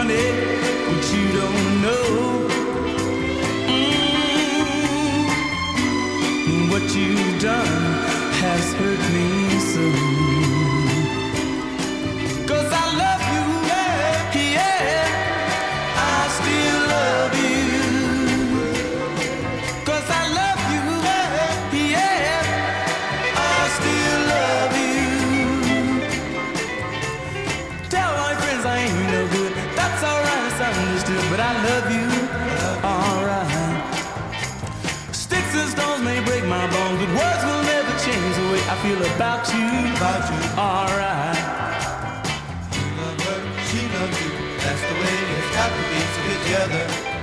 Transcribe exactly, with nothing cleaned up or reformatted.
honey, but you don't know mm, what you've done has hurt me so. 'Cause I love you, yeah, yeah, I still love you. 'Cause I love you, yeah, yeah, I still love you. Tell all your friends I ain't no good, that's alright, it's understood, but I love you, alright. Sticks and stones may break my bones, but words will never change the way I feel about you, about you, alright. You love her, she loves you, that's the way it's got to be, so get together.